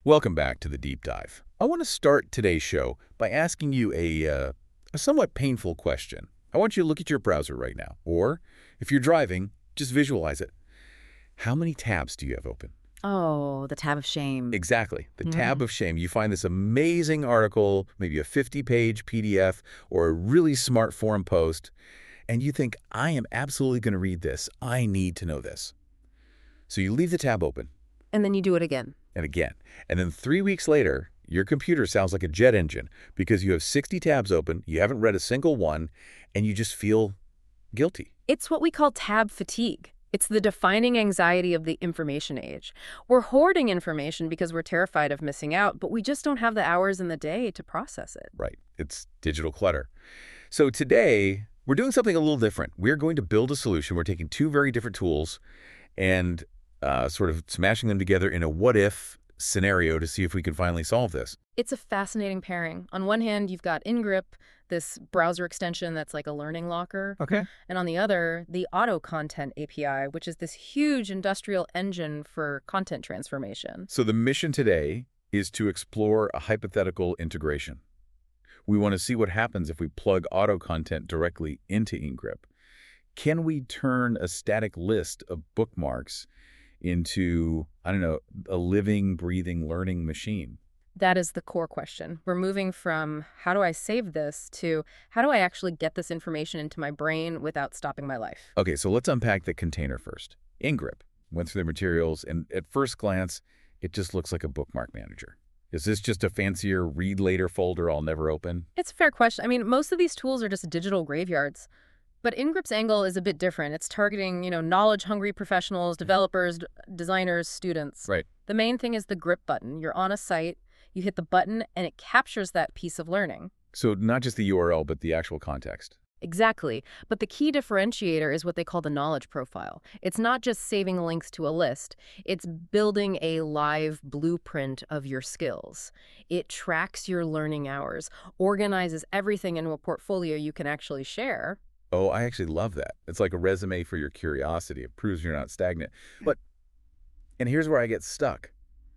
Welcome back to the Deep Dive. I want to start today's show by asking you a somewhat painful question. I want you to look at your browser right now, or if you're driving, just visualize it. How many tabs do you have open? Oh, the tab of shame. Exactly, the Mm. tab of shame. You find this amazing article, maybe a 50-page PDF or a really smart forum post, and you think, I am absolutely going to read this. I need to know this. So you leave the tab open, And then you do it again. and again. And then 3 weeks later, your computer sounds like a jet engine because you have 60 tabs open, you haven't read a single one, and you just feel guilty. It's what we call tab fatigue. It's the defining anxiety of the information age. We're hoarding information because we're terrified of missing out, but we just don't have the hours in the day to process it. Right. It's digital clutter. So today, we're doing something a little different. We're going to build a solution. We're taking two very different tools and sort of smashing them together in a what-if scenario to see if we can finally solve this. It's a fascinating pairing. On one hand, you've got InGrip, this browser extension that's like a learning locker. Okay. And on the other, the Auto Content API, which is this huge industrial engine for content transformation. So the mission today is to explore a hypothetical integration. We want to see what happens if we plug auto content directly into InGrip. Can we turn a static list of bookmarks into, I don't know, a living, breathing, learning machine? That is the core question. We're moving from how do I save this to how do I actually get this information into my brain without stopping my life? Okay, so let's unpack the container first. InGrip went through the materials, and at first glance, it just looks like a bookmark manager. Is this just a fancier read later folder I'll never open? It's a fair question. I mean, most of these tools are just digital graveyards. But InGrip's angle is a bit different. It's targeting, knowledge-hungry professionals, developers, designers, students. Right. The main thing is the grip button. You're on a site, you hit the button, and it captures that piece of learning. So not just the URL, but the actual context. Exactly. But the key differentiator is what they call the knowledge profile. It's not just saving links to a list. It's building a live blueprint of your skills. It tracks your learning hours, organizes everything into a portfolio you can actually share. Oh, I actually love that. It's like a resume for your curiosity. It proves you're not stagnant. And here's where I get stuck.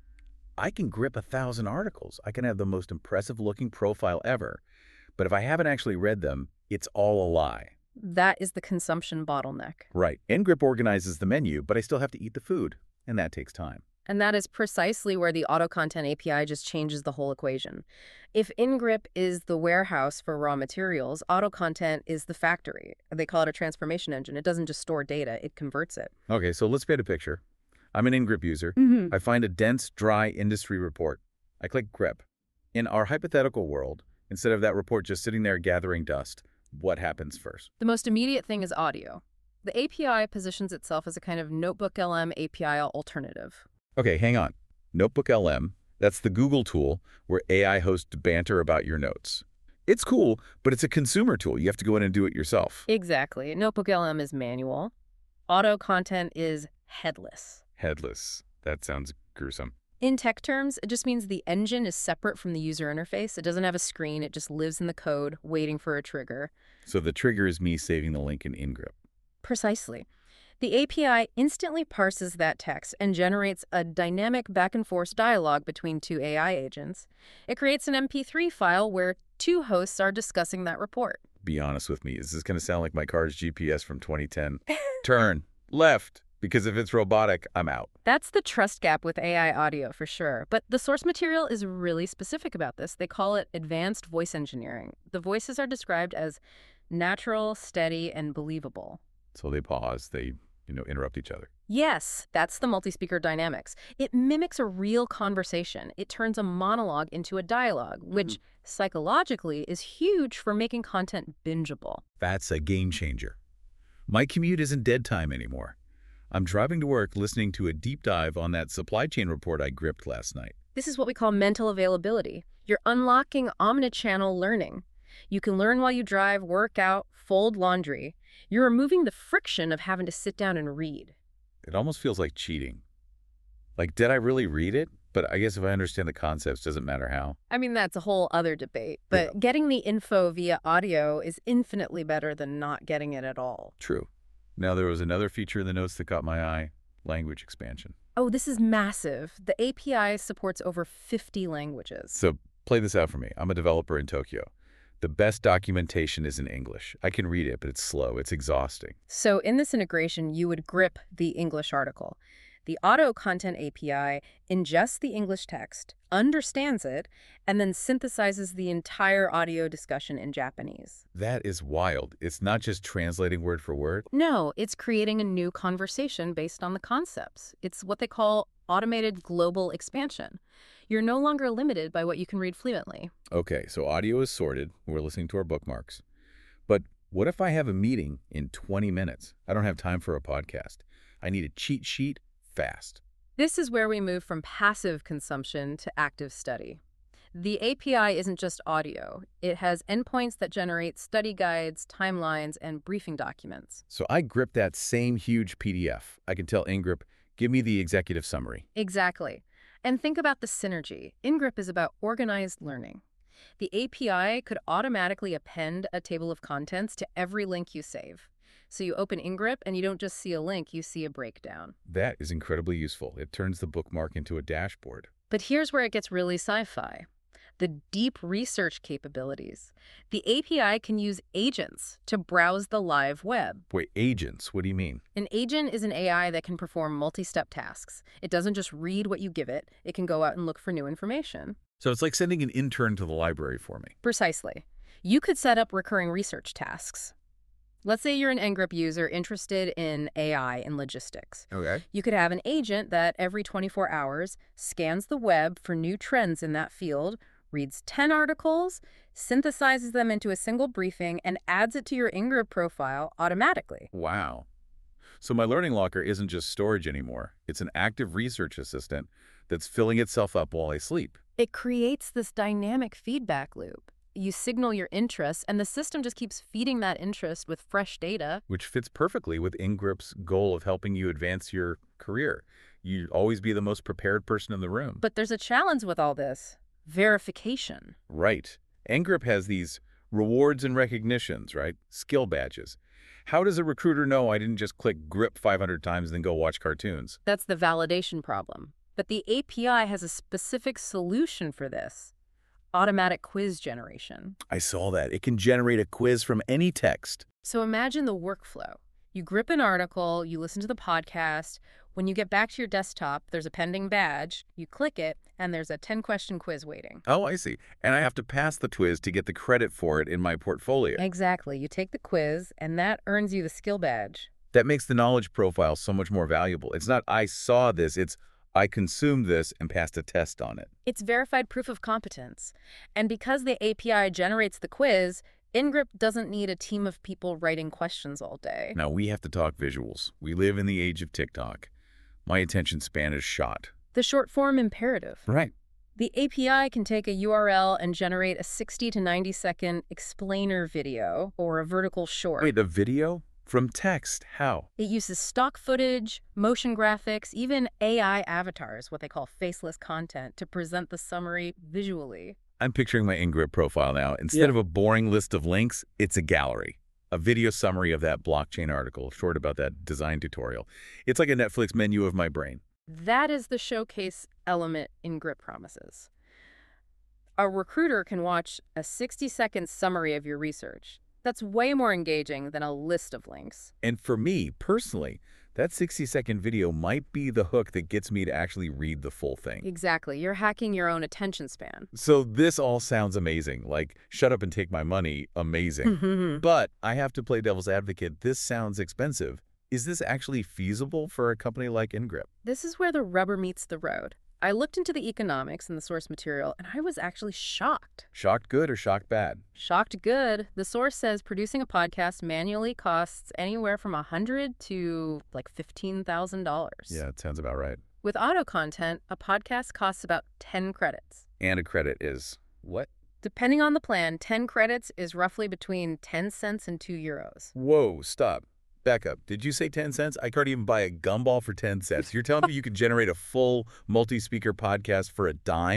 I can grip 1,000 articles. I can have the most impressive looking profile ever. But if I haven't actually read them, it's all a lie. That is the consumption bottleneck. Right. InGrip organizes the menu, but I still have to eat the food. And that takes time. And that is precisely where the Auto Content API just changes the whole equation. If InGrip is the warehouse for raw materials, Auto Content is the factory. They call it a transformation engine. It doesn't just store data, it converts it. Okay, so let's paint a picture. I'm an InGrip user. I find a dense, dry industry report. I click grip. In our hypothetical world, instead of that report just sitting there gathering dust, what happens first? The most immediate thing is audio. The API positions itself as a kind of Notebook LM API alternative. Okay, hang on. Notebook LM, that's the Google tool where AI hosts banter about your notes. It's cool, but it's a consumer tool. You have to go in and do it yourself. Exactly. Notebook LM is manual. Auto Content is headless. Headless. That sounds gruesome. In tech terms, it just means the engine is separate from the user interface. It doesn't have a screen. It just lives in the code, waiting for a trigger. So the trigger is me saving the link in InGrip. Precisely. The API instantly parses that text and generates a dynamic back-and-forth dialogue between two AI agents. It creates an MP3 file where two hosts are discussing that report. Be honest with me. Is this going to sound like my car's GPS from 2010? Turn. Left. Because if it's robotic, I'm out. That's the trust gap with AI audio for sure. But the source material is really specific about this. They call it advanced voice engineering. The voices are described as natural, steady, and believable. So they pause. They, interrupt each other. Yes, that's the multi-speaker dynamics. It mimics a real conversation. It turns a monologue into a dialogue, which psychologically is huge for making content bingeable. That's a game changer. My commute isn't dead time anymore. I'm driving to work listening to a deep dive on that supply chain report I gripped last night. This is what we call mental availability. You're unlocking omnichannel learning. You can learn while you drive, work out, fold laundry. You're removing the friction of having to sit down and read. It almost feels like cheating. Like, did I really read it? But I guess if I understand the concepts, doesn't matter how. I mean, that's a whole other debate. But getting the info via audio is infinitely better than not getting it at all. True. Now, there was another feature in the notes that caught my eye. language expansion. Oh, this is massive. The API supports over 50 languages. So play this out for me. I'm a developer in Tokyo. The best documentation is in English. I can read it, but it's slow. It's exhausting. So in this integration, you would grip the English article. The Auto Content API ingests the English text, understands it, and then synthesizes the entire audio discussion in Japanese. That is wild. It's not just translating word for word. No, it's creating a new conversation based on the concepts. It's what they call automated global expansion. You're no longer limited by what you can read fluently. Okay, so audio is sorted. We're listening to our bookmarks. But what if I have a meeting in 20 minutes? I don't have time for a podcast. I need a cheat sheet fast. This is where we move from passive consumption to active study. The API isn't just audio. It has endpoints that generate study guides, timelines, and briefing documents. So I grip that same huge PDF. I can tell InGrip, give me the executive summary. Exactly. And think about the synergy. InGrip is about organized learning. The API could automatically append a table of contents to every link you save. So you open InGrip and you don't just see a link, you see a breakdown. That is incredibly useful. It turns the bookmark into a dashboard. But here's where it gets really sci-fi. The deep research capabilities. The API can use agents to browse the live web. Wait, agents? What do you mean? An agent is an AI that can perform multi-step tasks. It doesn't just read what you give it. It can go out and look for new information. So it's like sending an intern to the library for me. Precisely. You could set up recurring research tasks. Let's say you're an NGRIP user interested in AI and logistics. Okay. You could have an agent that every 24 hours scans the web for new trends in that field, reads 10 articles, synthesizes them into a single briefing, and adds it to your NGRIP profile automatically. Wow. So my Learning Locker isn't just storage anymore. It's an active research assistant that's filling itself up while I sleep. It creates this dynamic feedback loop. You signal your interest, and the system just keeps feeding that interest with fresh data. Which fits perfectly with InGrip's goal of helping you advance your career. You'd always be the most prepared person in the room. But there's a challenge with all this. Verification. Right. InGrip has these rewards and recognitions, right? Skill badges. How does a recruiter know I didn't just click grip 500 times and then go watch cartoons? That's the validation problem. But the API has a specific solution for this. Automatic quiz generation. I saw that. It can generate a quiz from any text. So imagine the workflow. You grip an article, you listen to the podcast. When you get back to your desktop, there's a pending badge. You click it, and there's a 10-question quiz waiting. Oh, I see. And I have to pass the quiz to get the credit for it in my portfolio. Exactly. You take the quiz, and that earns you the skill badge. That makes the knowledge profile so much more valuable. It's not I saw this, it's I consumed this and passed a test on it. It's verified proof of competence. And because the API generates the quiz, InGrip doesn't need a team of people writing questions all day. Now, we have to talk visuals. We live in the age of TikTok. My attention span is shot. The short-form imperative. Right. The API can take a URL and generate a 60 to 90-second explainer video or a vertical short. Wait, a video? From text? How? It uses stock footage, motion graphics, even AI avatars, what they call faceless content, to present the summary visually. I'm picturing my InGrip profile now. Instead of a boring list of links, it's a gallery. A video summary of that blockchain article, short about that design tutorial. It's like a Netflix menu of my brain. That is the showcase element InGrip promises. A recruiter can watch a 60-second summary of your research. That's way more engaging than a list of links. And for me, personally, that 60-second video might be the hook that gets me to actually read the full thing. Exactly. You're hacking your own attention span. So this all sounds amazing, like shut up and take my money, amazing. But I have to play devil's advocate. This sounds expensive. Is this actually feasible for a company like InGrip? This is where the rubber meets the road. I looked into the economics and the source material, and I was actually shocked. Shocked good or shocked bad? Shocked good. The source says producing a podcast manually costs anywhere from $100 to like $15,000. Yeah, it sounds about right. With auto content, a podcast costs about 10 credits. And a credit is what? Depending on the plan, 10 credits is roughly between 10 cents and 2 euros. Whoa, stop. Back up. Did you say 10 cents? I can't even buy a gumball for 10 cents. You're telling me you can generate a full multi-speaker podcast for a dime?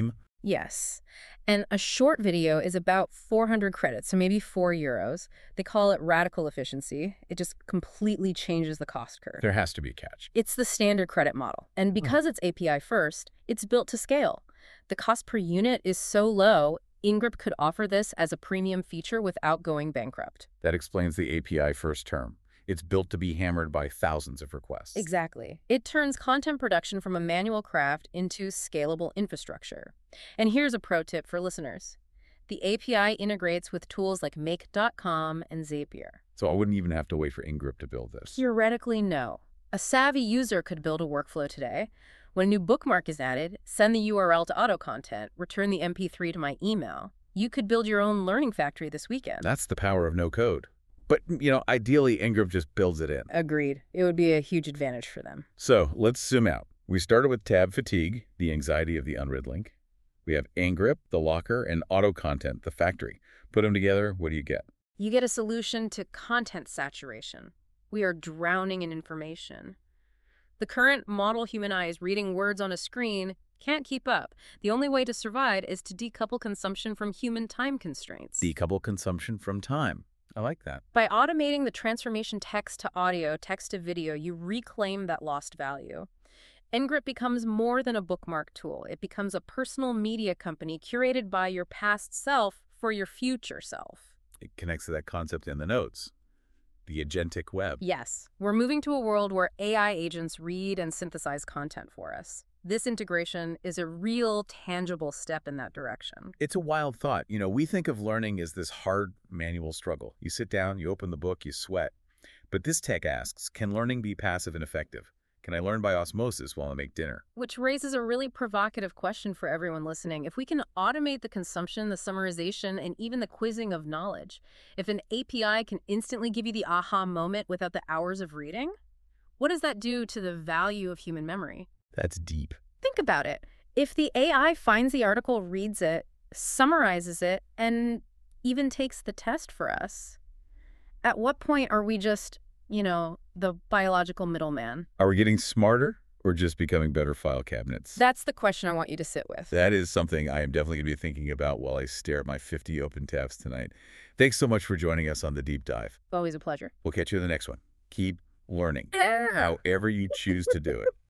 Yes. And a short video is about 400 credits, so maybe €4. They call it radical efficiency. It just completely changes the cost curve. There has to be a catch. It's the standard credit model. And because it's API first, it's built to scale. The cost per unit is so low, InGrip could offer this as a premium feature without going bankrupt. That explains the API first term. It's built to be hammered by thousands of requests. Exactly. It turns content production from a manual craft into scalable infrastructure. And here's a pro tip for listeners. The API integrates with tools like Make.com and Zapier. So I wouldn't even have to wait for InGrip to build this. Theoretically, no. A savvy user could build a workflow today. When a new bookmark is added, send the URL to AutoContent, return the MP3 to my email. You could build your own learning factory this weekend. That's the power of no code. But, ideally, InGrip just builds it in. Agreed. It would be a huge advantage for them. So let's zoom out. We started with tab fatigue, the anxiety of the unread link. We have InGrip, the locker, and AutoContent, the factory. Put them together, what do you get? You get a solution to content saturation. We are drowning in information. The current model human eyes reading words on a screen can't keep up. The only way to survive is to decouple consumption from human time constraints. Decouple consumption from time. I like that. By automating the transformation text to audio, text to video, you reclaim that lost value. InGrip becomes more than a bookmark tool. It becomes a personal media company curated by your past self for your future self. It connects to that concept in the notes. The agentic web. Yes, we're moving to a world where AI agents read and synthesize content for us. This integration is a real, tangible step in that direction. It's a wild thought. We think of learning as this hard manual struggle. You sit down, you open the book, you sweat. But this tech asks, can learning be passive and effective? Can I learn by osmosis while I make dinner? Which raises a really provocative question for everyone listening. If we can automate the consumption, the summarization, and even the quizzing of knowledge, if an API can instantly give you the aha moment without the hours of reading, what does that do to the value of human memory? That's deep. Think about it. If the AI finds the article, reads it, summarizes it, and even takes the test for us, at what point are we just, the biological middleman? Are we getting smarter or just becoming better file cabinets? That's the question I want you to sit with. That is something I am definitely going to be thinking about while I stare at my 50 open tabs tonight. Thanks so much for joining us on The Deep Dive. Always a pleasure. We'll catch you in the next one. Keep learning, however you choose to do it.